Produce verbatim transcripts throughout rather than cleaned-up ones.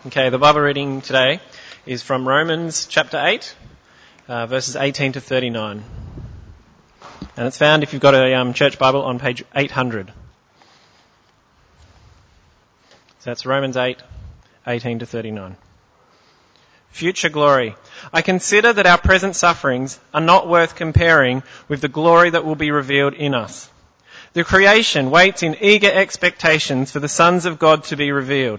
Okay, the Bible reading today is from Romans chapter eight, uh, verses eighteen to thirty-nine. And it's found, if you've got a um, church Bible, on page eight hundred. So that's Romans eight, eighteen to thirty-nine. Future glory. I consider that our present sufferings are not worth comparing with the glory that will be revealed in us. The creation waits in eager expectations for the sons of God to be revealed.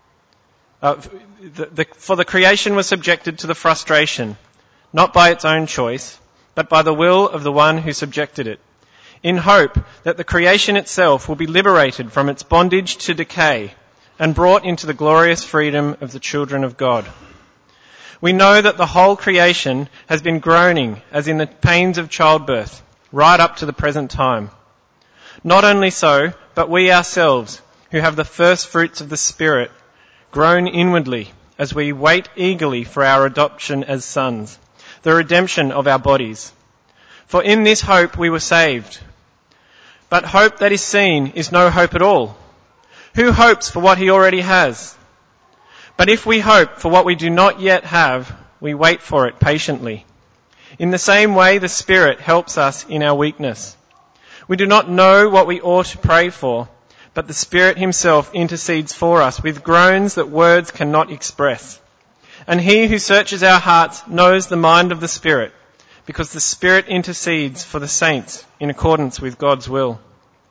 Uh, the, the, for the creation was subjected to the frustration, not by its own choice, but by the will of the one who subjected it, in hope that the creation itself will be liberated from its bondage to decay and brought into the glorious freedom of the children of God. We know that the whole creation has been groaning as in the pains of childbirth, right up to the present time. Not only so, but we ourselves, who have the first fruits of the Spirit, groan inwardly as we wait eagerly for our adoption as sons, the redemption of our bodies. For in this hope we were saved. But hope that is seen is no hope at all. Who hopes for what he already has? But if we hope for what we do not yet have, we wait for it patiently. In the same way, the Spirit helps us in our weakness. We do not know what we ought to pray for, but the Spirit himself intercedes for us with groans that words cannot express. And he who searches our hearts knows the mind of the Spirit, because the Spirit intercedes for the saints in accordance with God's will.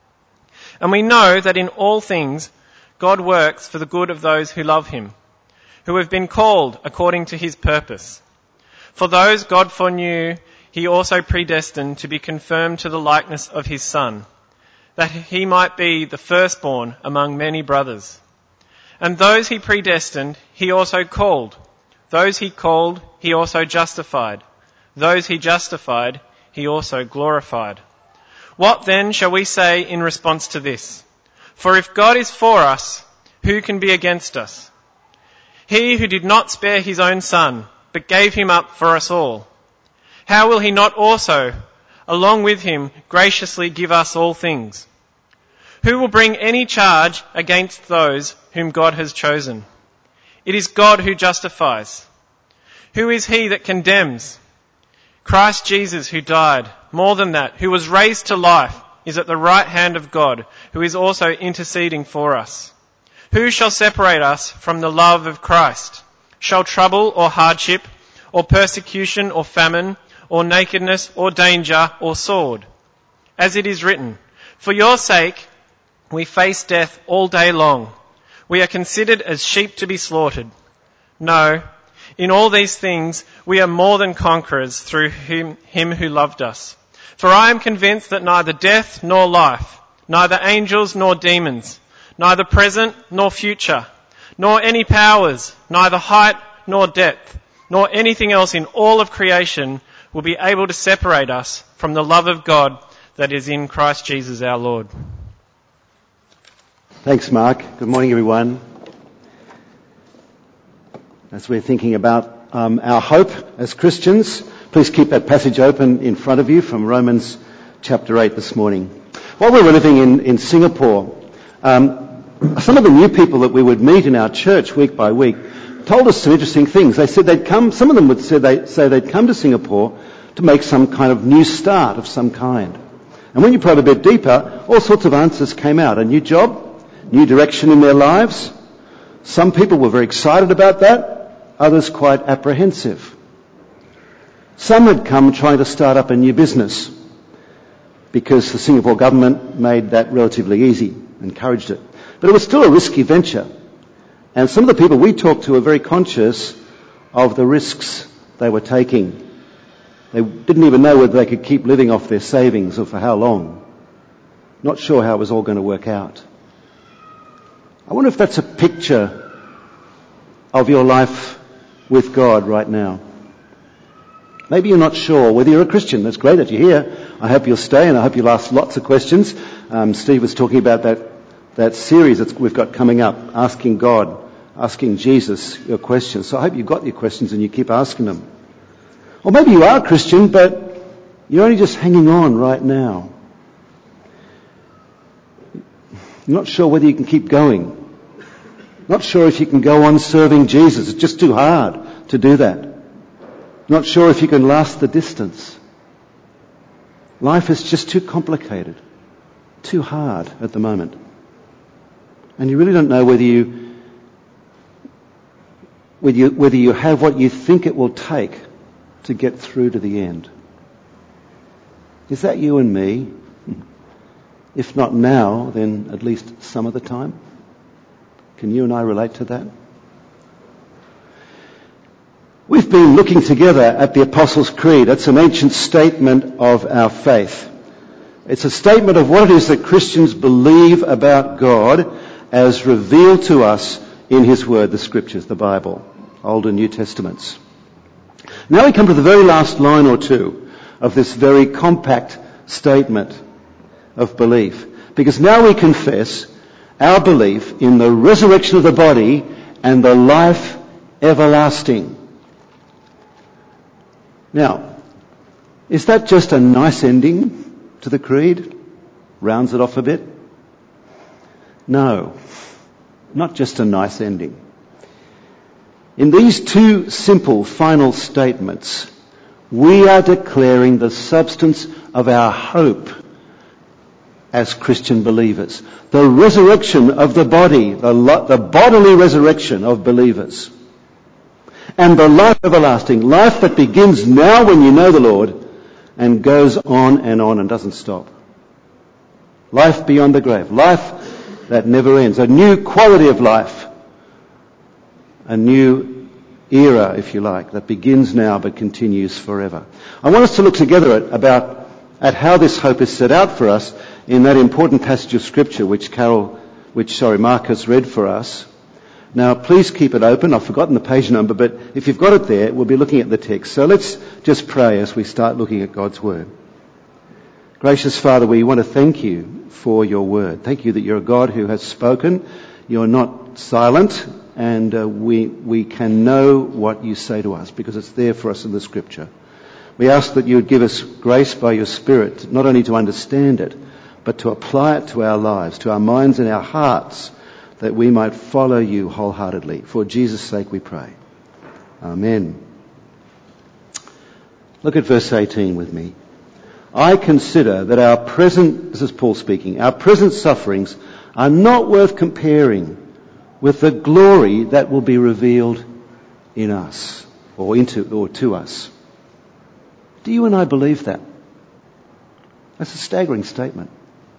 And we know that in all things God works for the good of those who love him, who have been called according to his purpose. For those God foreknew, he also predestined to be conformed to the likeness of his Son, that he might be the firstborn among many brothers. And those he predestined, he also called. Those he called, he also justified. Those he justified, he also glorified. What then shall we say in response to this? For if God is for us, who can be against us? He who did not spare his own Son, but gave him up for us all, how will he not also, along with him, graciously give us all things? Who will bring any charge against those whom God has chosen? It is God who justifies. Who is he that condemns? Christ Jesus, who died, more than that, who was raised to life, is at the right hand of God, who is also interceding for us. Who shall separate us from the love of Christ? Shall trouble or hardship, or persecution or famine, or nakedness or danger or sword? As it is written, for your sake we face death all day long. We are considered as sheep to be slaughtered. No, in all these things we are more than conquerors through him, him who loved us. For I am convinced that neither death nor life, neither angels nor demons, neither present nor future, nor any powers, neither height nor depth, nor anything else in all of creation will be able to separate us from the love of God that is in Christ Jesus our Lord. Thanks, Mark. Good morning, everyone. As we're thinking about um, our hope as Christians, please keep that passage open in front of you from Romans chapter eight this morning. While we were living in, in Singapore, um, some of the new people that we would meet in our church week by week told us some interesting things. They said they'd come, some of them would say, they, say they'd come to Singapore to make some kind of new start of some kind. And when you probe a bit deeper, all sorts of answers came out. A new job, new direction in their lives. Some people were very excited about that, others quite apprehensive. Some had come trying to start up a new business because the Singapore government made that relatively easy, encouraged it. But it was still a risky venture. And some of the people we talked to were very conscious of the risks they were taking. They didn't even know whether they could keep living off their savings or for how long. Not sure how it was all going to work out. I wonder if that's a picture of your life with God right now. Maybe you're not sure whether you're a Christian. That's great that you're here. I hope you'll stay, and I hope you'll ask lots of questions. Um, Steve was talking about that, that series that we've got coming up, Asking God, Asking Jesus your questions. So I hope you've got your questions and you keep asking them. Or maybe you are a Christian, but you're only just hanging on right now. You're not sure whether you can keep going. Not sure if you can go on serving Jesus. It's just too hard to do that. Not sure if you can last the distance. Life is just too complicated, too hard at the moment. And you really don't know whether you, whether you, whether you have what you think it will take to get through to the end. Is that you and me? If not now, then at least some of the time. Can you and I relate to that? We've been looking together at the Apostles' Creed. It's an ancient statement of our faith. It's a statement of what it is that Christians believe about God as revealed to us in His Word, the Scriptures, the Bible, Old and New Testaments. Now we come to the very last line or two of this very compact statement of belief. Because now we confess our belief in the resurrection of the body and the life everlasting. Now, is that just a nice ending to the creed? Rounds it off a bit? No, not just a nice ending. In these two simple final statements, we are declaring the substance of our hope as Christian believers. The resurrection of the body, the, lo- the bodily resurrection of believers. And the life everlasting, life that begins now when you know the Lord and goes on and on and doesn't stop. Life beyond the grave, life that never ends, a new quality of life, a new era, if you like, that begins now but continues forever. I want us to look together at, about at how this hope is set out for us in that important passage of Scripture which Carol, which sorry, Marcus read for us. Now, please keep it open. I've forgotten the page number, but if you've got it there, we'll be looking at the text. So let's just pray as we start looking at God's Word. Gracious Father, we want to thank you for your Word. Thank you that you're a God who has spoken. You're not silent, and uh, we we can know what you say to us because it's there for us in the Scripture. We ask that you would give us grace by your Spirit, not only to understand it, but to apply it to our lives, to our minds and our hearts, that we might follow you wholeheartedly. For Jesus' sake we pray. Amen. Look at verse eighteen with me. I consider that our present, this is Paul speaking, our present sufferings are not worth comparing with the glory that will be revealed in us, or into, or to us. Do you and I believe that? That's a staggering statement.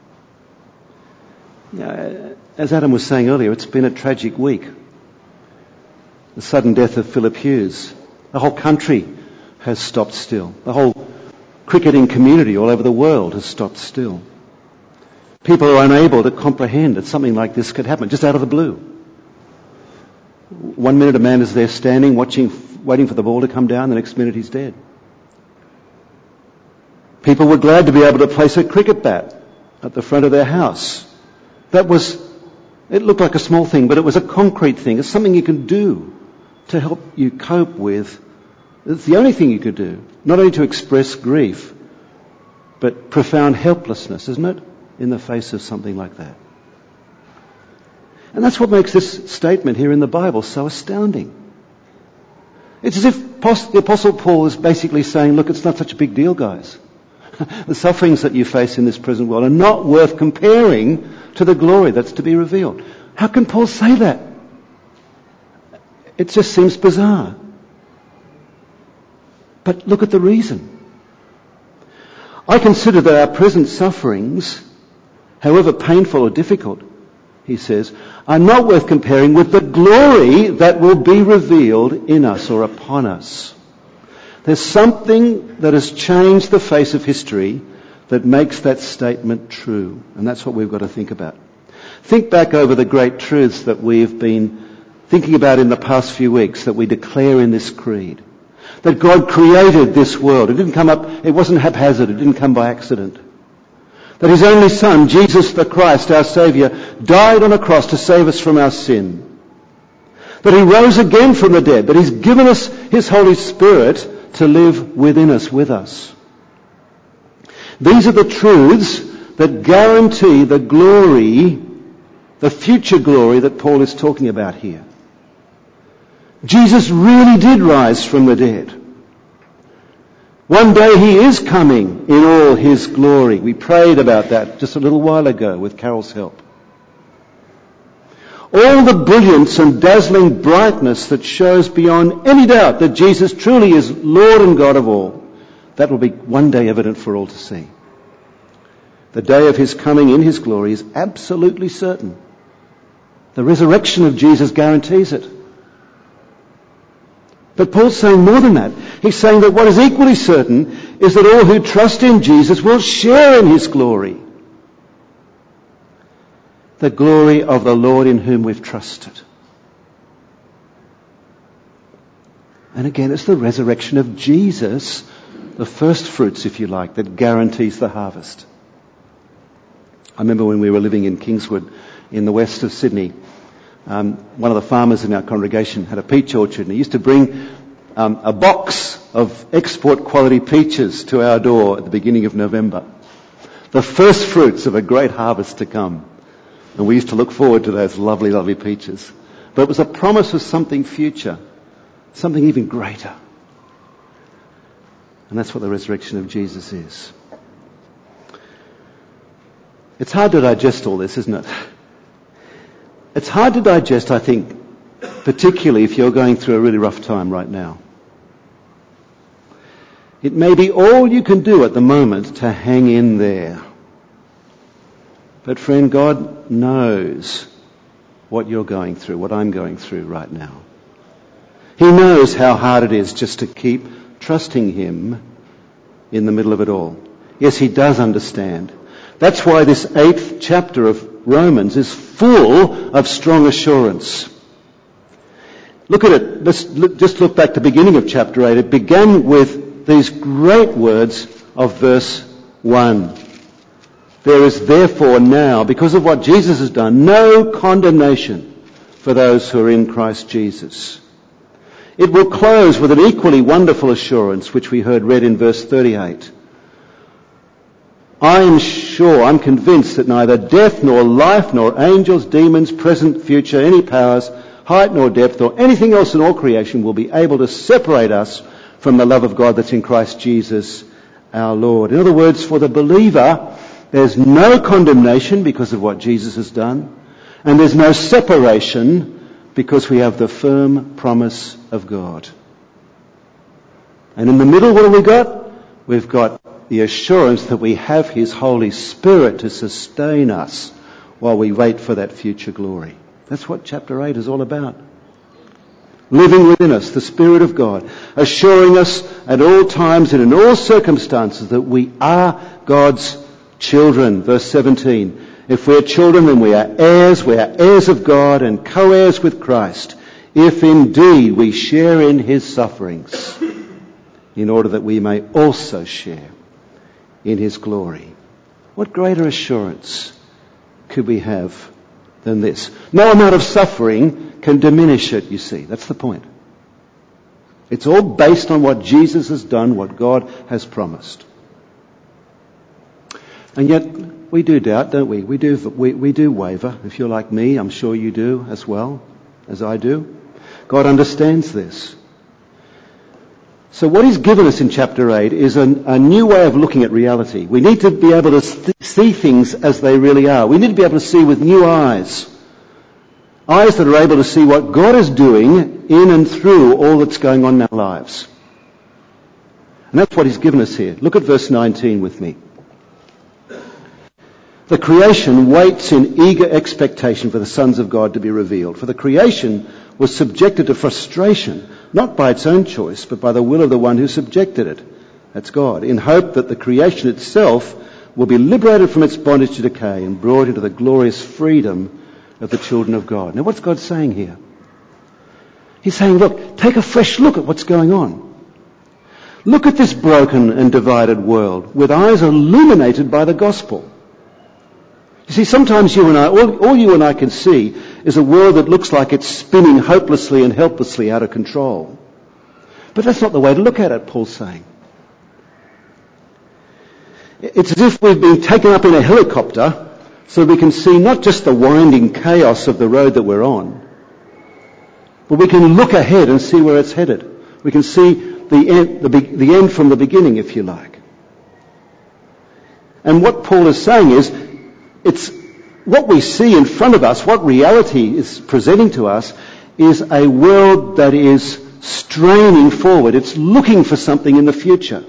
You know, as Adam was saying earlier, it's been a tragic week. The sudden death of Philip Hughes. The whole country has stopped still. The whole cricketing community all over the world has stopped still. People are unable to comprehend that something like this could happen, just out of the blue. One minute a man is there standing, watching, waiting for the ball to come down, the next minute he's dead. People were glad to be able to place a cricket bat at the front of their house. That was, it looked like a small thing, but it was a concrete thing. It's something you can do to help you cope with. It's the only thing you could do, not only to express grief, but profound helplessness, isn't it, in the face of something like that. And that's what makes this statement here in the Bible so astounding. It's as if the Apostle Paul is basically saying, look, it's not such a big deal, guys. The sufferings that you face in this present world are not worth comparing to the glory that's to be revealed. How can Paul say that? It just seems bizarre. But look at the reason. I consider that our present sufferings, however painful or difficult, he says, are not worth comparing with the glory that will be revealed in us or upon us. There's something that has changed the face of history that makes that statement true. And that's what we've got to think about. Think back over the great truths that we've been thinking about in the past few weeks that we declare in this creed. That God created this world. It didn't come up, it wasn't haphazard, it didn't come by accident. That His only Son, Jesus the Christ, our Saviour, died on a cross to save us from our sin. That He rose again from the dead. That He's given us His Holy Spirit to live within us, with us. These are the truths that guarantee the glory the future glory that Paul is talking about here. Jesus really did rise from the dead. One day he is coming in all his glory. We prayed about that just a little while ago with Carol's help. All the brilliance and dazzling brightness that shows beyond any doubt that Jesus truly is Lord and God of all, that will be one day evident for all to see. The day of his coming in his glory is absolutely certain. The resurrection of Jesus guarantees it. But Paul's saying more than that. He's saying that what is equally certain is that all who trust in Jesus will share in his glory. The glory of the Lord in whom we've trusted. And again, it's the resurrection of Jesus, the first fruits, if you like, that guarantees the harvest. I remember when we were living in Kingswood in the west of Sydney, um, one of the farmers in our congregation had a peach orchard, and he used to bring um, a box of export quality peaches to our door at the beginning of November. The first fruits of a great harvest to come. And we used to look forward to those lovely, lovely peaches. But it was a promise of something future, something even greater. And that's what the resurrection of Jesus is. It's hard to digest all this, isn't it? It's hard to digest, I think, particularly if you're going through a really rough time right now. It may be all you can do at the moment to hang in there. But friend, God knows what you're going through, what I'm going through right now. He knows how hard it is just to keep trusting him in the middle of it all. Yes, he does understand. That's why this eighth chapter of Romans is full of strong assurance. Look at it. Let's look, just look back to the beginning of chapter eight. It began with these great words of verse one. There is therefore now, because of what Jesus has done, no condemnation for those who are in Christ Jesus. It will close with an equally wonderful assurance, which we heard read in verse thirty-eight. I am sure, I'm convinced that neither death nor life nor angels, demons, present, future, any powers, height nor depth or anything else in all creation will be able to separate us from the love of God that's in Christ Jesus our Lord. In other words, for the believer, there's no condemnation because of what Jesus has done, and there's no separation because we have the firm promise of God. And in the middle, what have we got? We've got the assurance that we have his Holy Spirit to sustain us while we wait for that future glory. That's what chapter eight is all about. Living within us, the Spirit of God, assuring us at all times and in all circumstances that we are God's children. Verse seventeen. If we're children, then we are heirs. We are heirs of God and co-heirs with Christ, if indeed we share in his sufferings, in order that we may also share in his glory. What greater assurance could we have than this? No amount of suffering can diminish it, you see. That's the point. It's all based on what Jesus has done, what God has promised. And yet, we do doubt, don't we? We do, we, we do waver. If you're like me, I'm sure you do as well, as I do. God understands this. So what he's given us in chapter eight is a, a new way of looking at reality. We need to be able to st- see things as they really are. We need to be able to see with new eyes. Eyes that are able to see what God is doing in and through all that's going on in our lives. And that's what he's given us here. Look at verse nineteen with me. The creation waits in eager expectation for the sons of God to be revealed. For the creation was subjected to frustration, not by its own choice, but by the will of the one who subjected it. That's God. In hope that the creation itself will be liberated from its bondage to decay and brought into the glorious freedom of the children of God. Now what's God saying here? He's saying, look, take a fresh look at what's going on. Look at this broken and divided world with eyes illuminated by the gospel. You see, sometimes you and I, all, all you and I can see is a world that looks like it's spinning hopelessly and helplessly out of control. But that's not the way to look at it, Paul's saying. It's as if we've been taken up in a helicopter so we can see not just the winding chaos of the road that we're on, but we can look ahead and see where it's headed. We can see the end, the, the end from the beginning, if you like. And what Paul is saying is, it's what we see in front of us, what reality is presenting to us, is a world that is straining forward. It's looking for something in the future.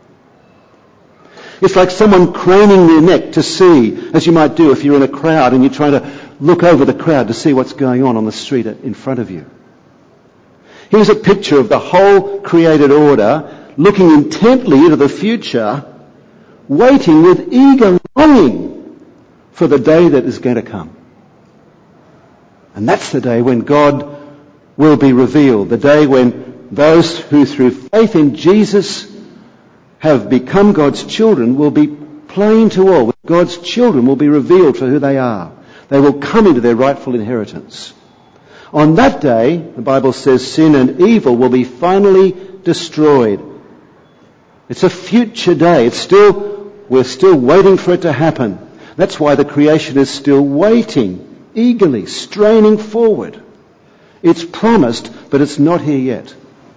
It's like someone craning their neck to see, as you might do if you're in a crowd and you're trying to look over the crowd to see what's going on on the street in front of you. Here's a picture of the whole created order looking intently into the future, waiting with eager longing for the day that is going to come. And that's the day when God will be revealed, the day when those who through faith in Jesus have become God's children will be plain to all. God's children will be revealed for who they are. They will come into their rightful inheritance. On that day, the Bible says, sin and evil will be finally destroyed. It's a future day. It's still, we're still waiting for it to happen. That's why the creation is still waiting, eagerly, straining forward. It's promised, but it's not here yet.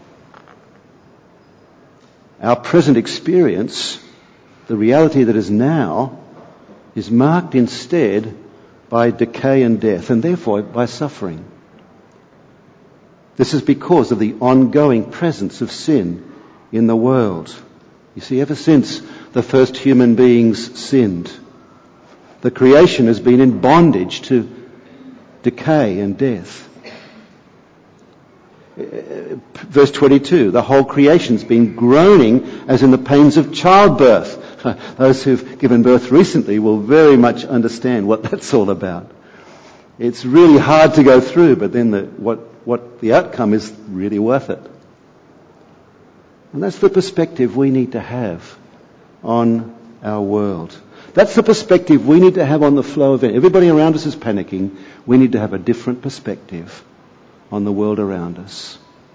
Our present experience, the reality that is now, is marked instead by decay and death, and therefore by suffering. This is because of the ongoing presence of sin in the world. You see, ever since the first human beings sinned, the creation has been in bondage to decay and death. Verse twenty-two, the whole creation's been groaning as in the pains of childbirth. Those who've given birth recently will very much understand what that's all about. It's really hard to go through, but then the, what, what the outcome is really worth it. And that's the perspective we need to have on our world. That's the perspective we need to have on the flow of it. Everybody around us is panicking. We need to have a different perspective on the world around us.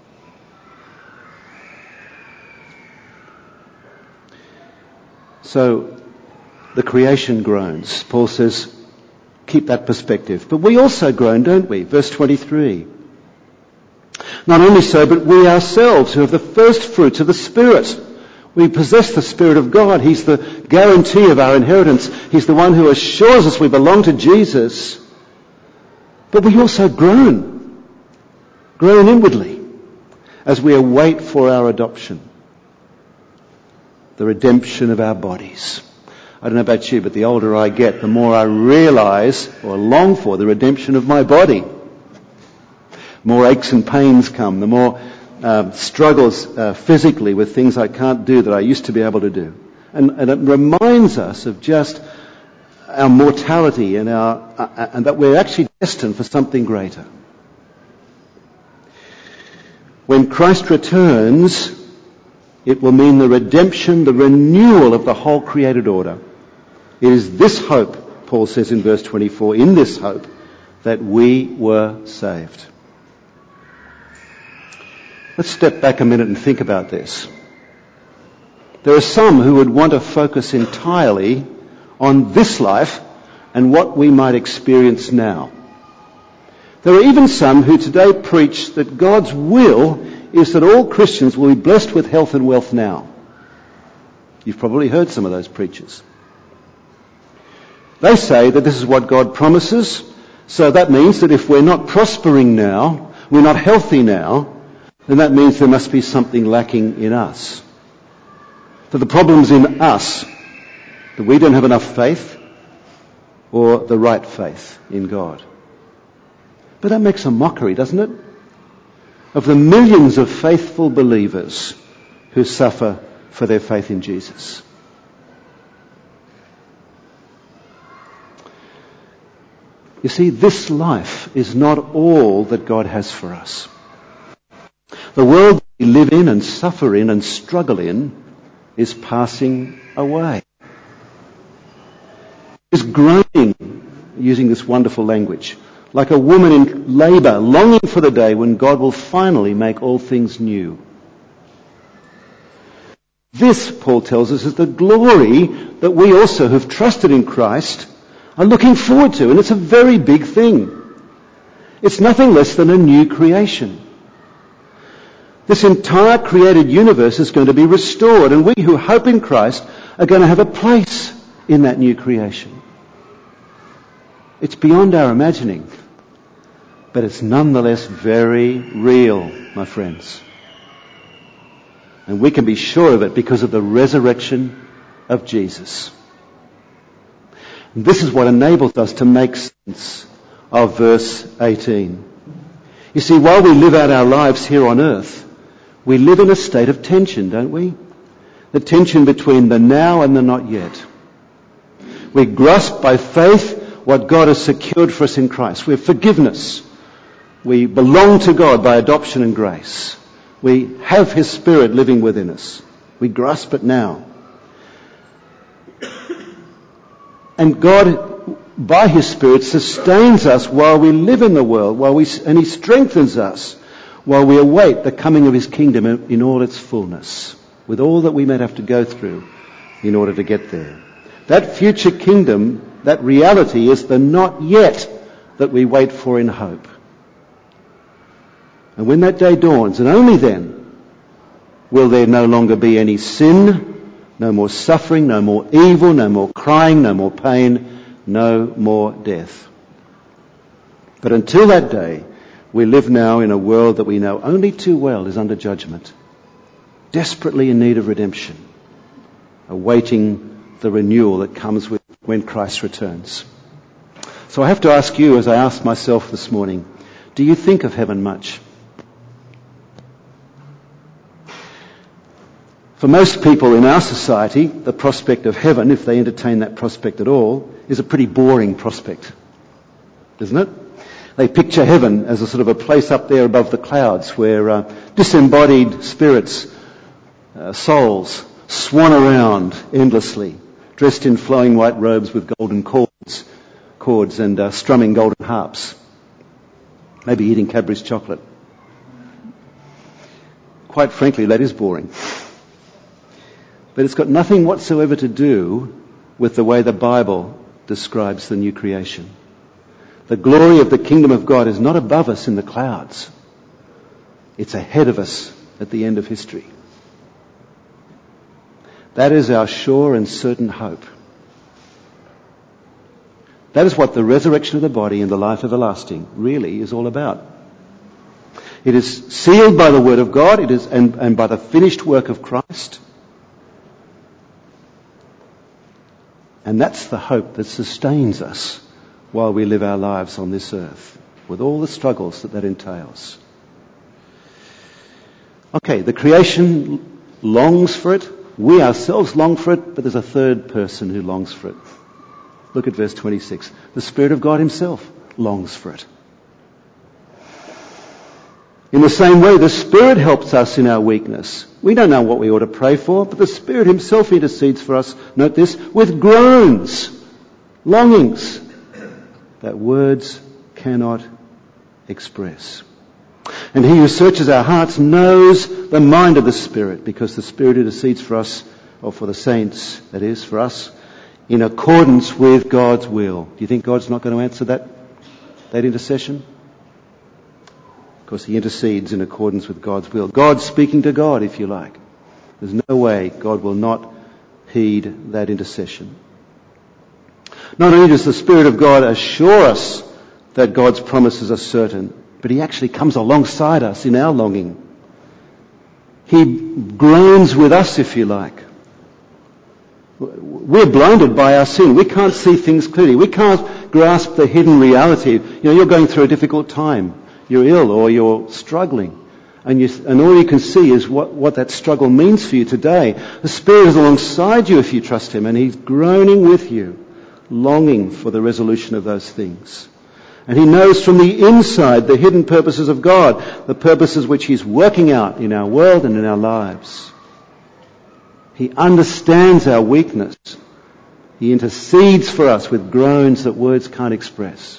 So, the creation groans. Paul says, keep that perspective. But we also groan, don't we? Verse twenty-three. Not only so, but we ourselves who have the first fruits of the Spirit. We possess the Spirit of God. He's the guarantee of our inheritance. He's the one who assures us we belong to Jesus. But we also groan. Groan inwardly as we await for our adoption. The redemption of our bodies. I don't know about you, but the older I get, the more I realise or long for the redemption of my body. More aches and pains come, the more uh, struggles uh, physically with things I can't do that I used to be able to do. And, and it reminds us of just our mortality and, our, uh, and that we're actually destined for something greater. When Christ returns, it will mean the redemption, the renewal of the whole created order. It is this hope, Paul says in verse twenty-four, in this hope that we were saved. Let's step back a minute and think about this. There are some who would want to focus entirely on this life and what we might experience now. There are even some who today preach that God's will is that all Christians will be blessed with health and wealth now. You've probably heard some of those preachers. They say that this is what God promises, so that means that if we're not prospering now, we're not healthy now, then that means there must be something lacking in us. That the problem's in us, that we don't have enough faith or the right faith in God. But that makes a mockery, doesn't it? Of the millions of faithful believers who suffer for their faith in Jesus. You see, this life is not all that God has for us. The world we live in and suffer in and struggle in is passing away. Is groaning, using this wonderful language, like a woman in labour, longing for the day when God will finally make all things new. This, Paul tells us, is the glory that we also who've trusted in Christ are looking forward to, and it's a very big thing. It's nothing less than a new creation. This entire created universe is going to be restored, and we who hope in Christ are going to have a place in that new creation. It's beyond our imagining, but it's nonetheless very real, my friends. And we can be sure of it because of the resurrection of Jesus. And this is what enables us to make sense of verse eighteen. You see, while we live out our lives here on earth, we live in a state of tension, don't we? The tension between the now and the not yet. We grasp by faith what God has secured for us in Christ. We have forgiveness. We belong to God by adoption and grace. We have His Spirit living within us. We grasp it now. And God, by His Spirit, sustains us while we live in the world, while we, and He strengthens us while we await the coming of His kingdom in all its fullness, with all that we might have to go through in order to get there. That future kingdom, that reality, is the not yet that we wait for in hope. And when that day dawns, and only then, will there no longer be any sin, no more suffering, no more evil, no more crying, no more pain, no more death. But until that day, we live now in a world that we know only too well is under judgment, desperately in need of redemption, awaiting the renewal that comes with when Christ returns. So I have to ask you, as I asked myself this morning, do you think of heaven much? For most people in our society, the prospect of heaven, if they entertain that prospect at all, is a pretty boring prospect, isn't it? They picture heaven as a sort of a place up there above the clouds where uh, disembodied spirits, uh, souls, swan around endlessly, dressed in flowing white robes with golden cords, cords and uh, strumming golden harps, maybe eating Cadbury's chocolate. Quite frankly, that is boring. But it's got nothing whatsoever to do with the way the Bible describes the new creation. The glory of the kingdom of God is not above us in the clouds. It's ahead of us at the end of history. That is our sure and certain hope. That is what the resurrection of the body and the life everlasting really is all about. It is sealed by the word of God, it is and, and by the finished work of Christ. And that's the hope that sustains us while we live our lives on this earth, with all the struggles that that entails. Okay, the creation longs for it. We ourselves long for it, but there's a third person who longs for it. Look at verse twenty-six. The Spirit of God Himself longs for it. In the same way, the Spirit helps us in our weakness. We don't know what we ought to pray for, but the Spirit Himself intercedes for us, note this, with groans, longings that words cannot express. And He who searches our hearts knows the mind of the Spirit, because the Spirit intercedes for us, or for the saints, that is, for us, in accordance with God's will. Do you think God's not going to answer that, that intercession? Of course, He intercedes in accordance with God's will. God speaking to God, if you like. There's no way God will not heed that intercession. Not only does the Spirit of God assure us that God's promises are certain, but He actually comes alongside us in our longing. He groans with us, if you like. We're blinded by our sin. We can't see things clearly. We can't grasp the hidden reality. You know, you're going through a difficult time. You're ill or you're struggling. And, you, and all you can see is what, what that struggle means for you today. The Spirit is alongside you if you trust Him, and He's groaning with you, longing for the resolution of those things. And He knows from the inside the hidden purposes of God, the purposes which He's working out in our world and in our lives. He understands our weakness. He intercedes for us with groans that words can't express.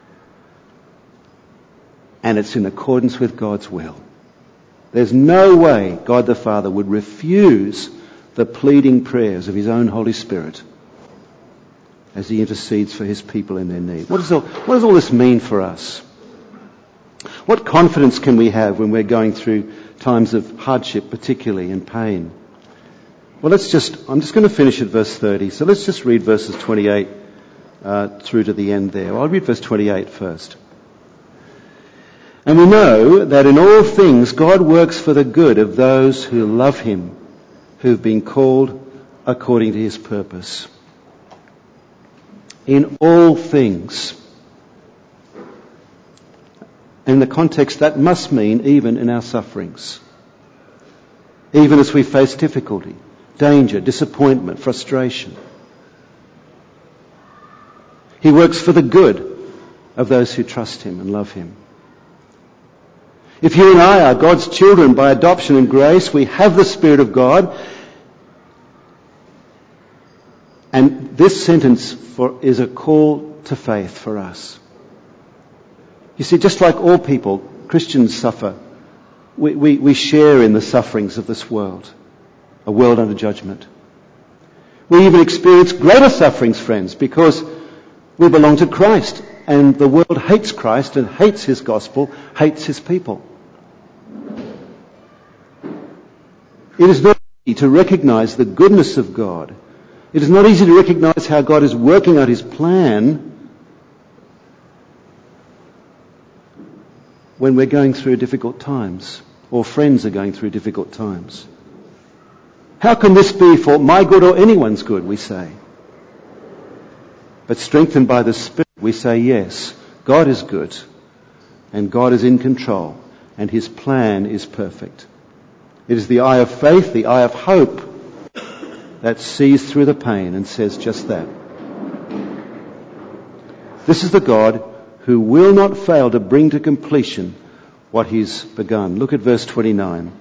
And it's in accordance with God's will. There's no way God the Father would refuse the pleading prayers of His own Holy Spirit. as he intercedes for his people in their need. What does all, what does all this mean for us? What confidence can we have when we're going through times of hardship, particularly, and pain? Well, let's just, I'm just going to finish at verse thirty. So let's just read verses twenty-eight uh, through to the end there. I'll read verse twenty-eight first. And we know that in all things God works for the good of those who love him, who've been called according to his purpose. In all things. In the context, that must mean even in our sufferings. Even as we face difficulty, danger, disappointment, frustration. He works for the good of those who trust him and love him. If you and I are God's children by adoption and grace, we have the Spirit of God. And this sentence for, is a call to faith for us. You see, just like all people, Christians suffer. We, we, we share in the sufferings of this world, a world under judgment. We even experience greater sufferings, friends, because we belong to Christ, and the world hates Christ and hates his gospel, hates his people. It is not easy to recognize the goodness of God. It is not easy to recognize how God is working out his plan when we're going through difficult times, or friends are going through difficult times. How can this be for my good or anyone's good, we say? But strengthened by the Spirit, we say, yes, God is good, and God is in control, and his plan is perfect. It is the eye of faith, the eye of hope, that sees through the pain and says just that. This is the God who will not fail to bring to completion what he's begun. Look at verse twenty-nine.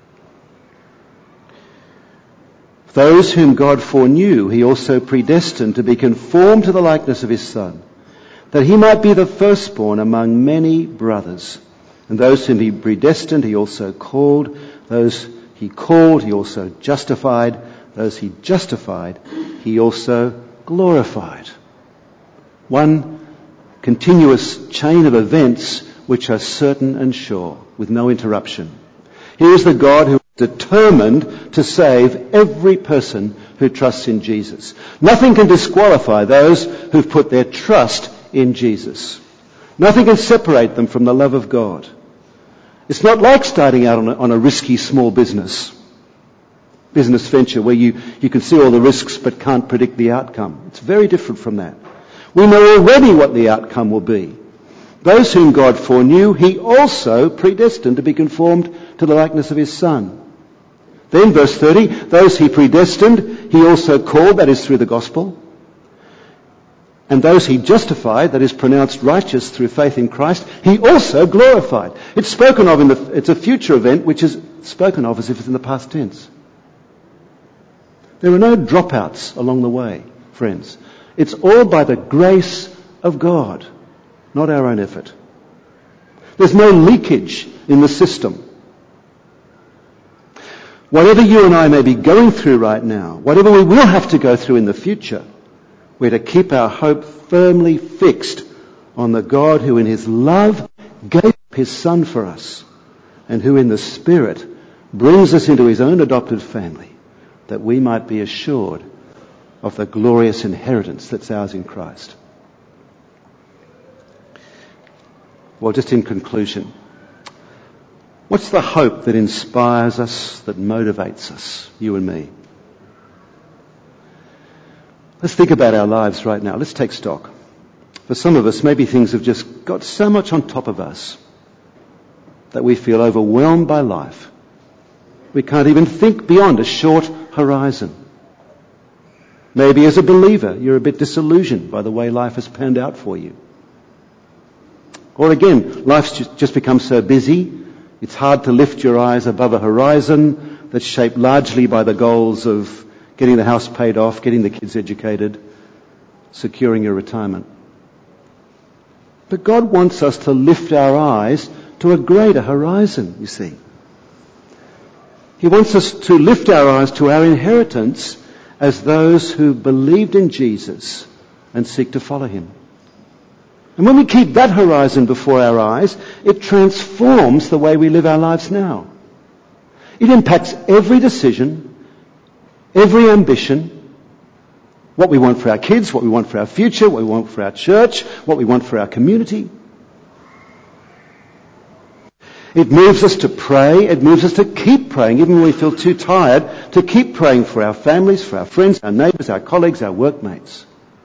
Those whom God foreknew, he also predestined to be conformed to the likeness of his Son, that he might be the firstborn among many brothers. And those whom he predestined, he also called. Those he called, he also justified. Those he justified, he also glorified. One continuous chain of events which are certain and sure, with no interruption. Here is the God who is determined to save every person who trusts in Jesus. Nothing can disqualify those who've put their trust in Jesus. Nothing can separate them from the love of God. It's not like starting out on a, on a risky small business. business venture where you, you can see all the risks but can't predict the outcome. It's very different from that. We know already what the outcome will be. Those whom God foreknew, he also predestined to be conformed to the likeness of his Son. Then verse thirty, those he predestined, he also called, that is through the gospel. And those he justified, that is pronounced righteous through faith in Christ, he also glorified. It's spoken of in the, it's a future event which is spoken of as if it's in the past tense. There are no dropouts along the way, friends. It's all by the grace of God, not our own effort. There's no leakage in the system. Whatever you and I may be going through right now, whatever we will have to go through in the future, we're to keep our hope firmly fixed on the God who in his love gave his Son for us, and who in the Spirit brings us into his own adopted family, that we might be assured of the glorious inheritance that's ours in Christ. Well, just in conclusion, what's the hope that inspires us, that motivates us, you and me? Let's think about our lives right now. Let's take stock. For some of us, maybe things have just got so much on top of us that we feel overwhelmed by life. We can't even think beyond a short horizon. Maybe as a believer, you're a bit disillusioned by the way life has panned out for you. Or again, life's just, just become so busy, it's hard to lift your eyes above a horizon that's shaped largely by the goals of getting the house paid off, getting the kids educated, securing your retirement. But God wants us to lift our eyes to a greater horizon, you see. He wants us to lift our eyes to our inheritance as those who believed in Jesus and seek to follow him. And when we keep that horizon before our eyes, it transforms the way we live our lives now. It impacts every decision, every ambition, what we want for our kids, what we want for our future, what we want for our church, what we want for our community. It moves us to pray. It moves us to keep praying, even when we feel too tired, to keep praying for our families, for our friends, our neighbours, our colleagues, our workmates.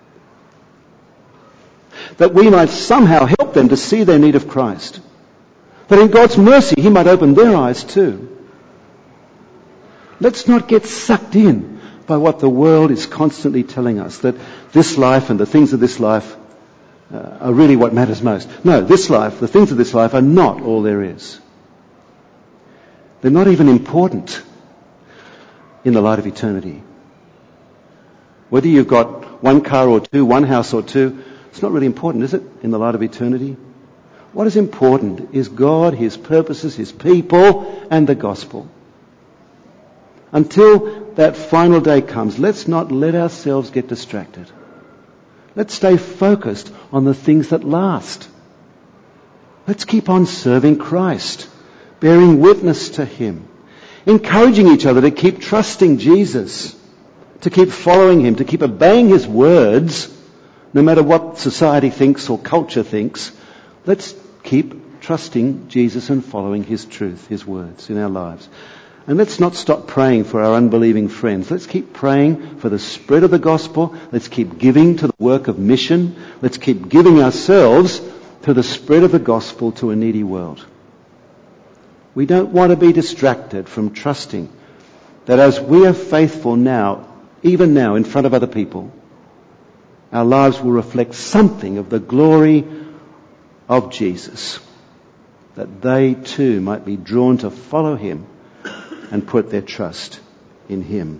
That we might somehow help them to see their need of Christ. That in God's mercy, he might open their eyes too. Let's not get sucked in by what the world is constantly telling us, that this life and the things of this life uh, are really what matters most. No, this life, the things of this life are not all there is. They're not even important in the light of eternity. Whether you've got one car or two, one house or two, it's not really important, is it, in the light of eternity? What is important is God, his purposes, his people, and the gospel. Until that final day comes, let's not let ourselves get distracted. Let's stay focused on the things that last. Let's keep on serving Christ, bearing witness to him, encouraging each other to keep trusting Jesus, to keep following him, to keep obeying his words, no matter what society thinks or culture thinks. Let's keep trusting Jesus and following his truth, his words in our lives. And let's not stop praying for our unbelieving friends. Let's keep praying for the spread of the gospel. Let's keep giving to the work of mission. Let's keep giving ourselves to the spread of the gospel to a needy world. We don't want to be distracted from trusting that as we are faithful now, even now in front of other people, our lives will reflect something of the glory of Jesus, that they too might be drawn to follow him and put their trust in him.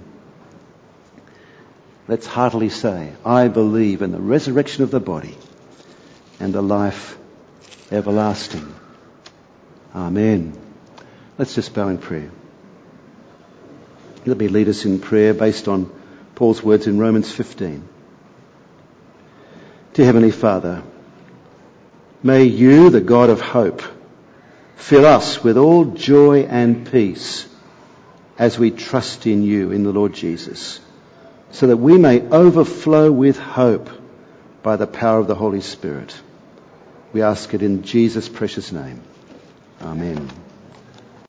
Let's heartily say, I believe in the resurrection of the body and the life everlasting. Amen. Let's just bow in prayer. Let me lead us in prayer based on Paul's words in Romans fifteen. Dear Heavenly Father, may you, the God of hope, fill us with all joy and peace as we trust in you, in the Lord Jesus, so that we may overflow with hope by the power of the Holy Spirit. We ask it in Jesus' precious name. Amen.